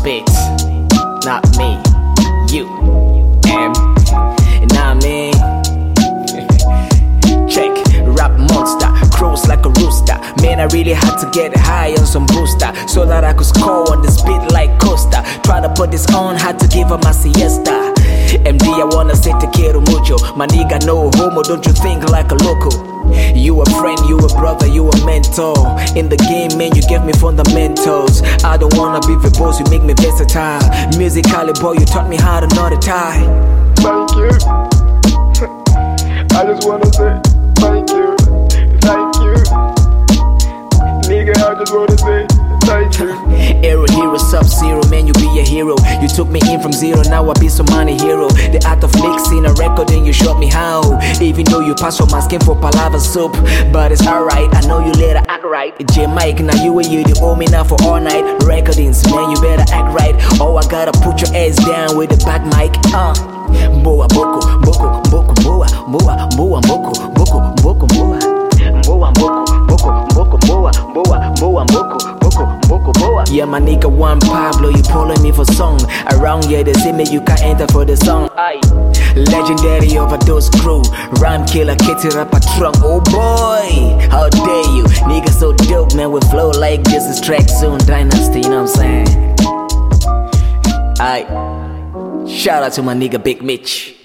spit, not me, you, and not me. Check, rap monster, crows like a rooster. Man, I really had to get high on some booster so that I could score on this beat like Costa. Try to put this on, had to give up my siesta. MD, I wanna say te quiero mucho. My nigga, no homo, don't you think like a loco? You a friend, you a brother, you a mentor. In the game, man, you gave me fundamentals. I don't wanna be verbose, you make me versatile. Musically, boy, you taught me how to knot a tie. Thank you. I just wanna say thank you. Thank you. Nigga, I just wanna say thank you. Aero hero, Sub-Zero, man, you be a hero. You took me in from zero, now I be some money hero. The art of mixing a record and you showed me how. Even though you pass on my skin for palava soup, but it's alright, I know you later act right. J-Mike, now you and you owe me now for all night. Recordings, man, you better act right. Oh, I gotta put your ass down with the back mic. Boa, boko, boko, boko, boa, boa, boa, boko, boko, boko, boa. Boa, boko, boko, boko, boa, boa, boa, boko, boko, boko, boa. Yeah, my nigga Juan Pablo, you pulling me for song. Around here, they say me you can't enter for the song. Aye. Legendary overdose crew, rhyme killer, kitty rapper trunk. Oh boy, how dare you? Nigga so dope, man, with flow like this is track soon dynasty, you know what I'm saying? Aye. Shout out to my nigga Big Mitch.